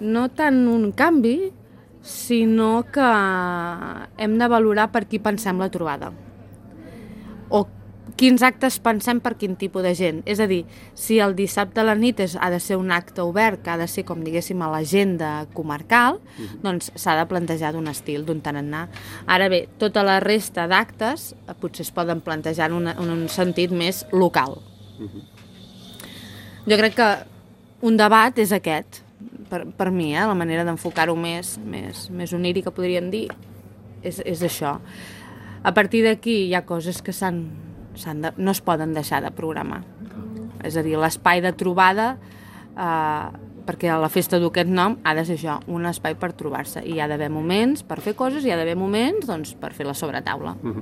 no tant un canvi, sinó que hem de valorar per qui pensem la trobada. O quins actes pensem per quin tipus de gent. És a dir, si el dissabte a la nit ha de ser un acte obert, que ha de ser, com diguéssim, a l'agenda comarcal, doncs s'ha de plantejar d'un estil, d'un tarannà. Ara bé, tota la resta d'actes potser es poden plantejar en un sentit més local. Jo crec que un debat és aquest, per mi, la manera d'enfocar-ho més onírica, podríem dir, és això. A partir d'aquí hi ha coses que no es poden deixar de programar. És a dir, l'espai de trobada, perquè la festa du aquest nom, ha de ser això, un espai per trobar-se. I hi ha d'haver moments per fer coses, i hi ha d'haver moments per fer la sobretaula.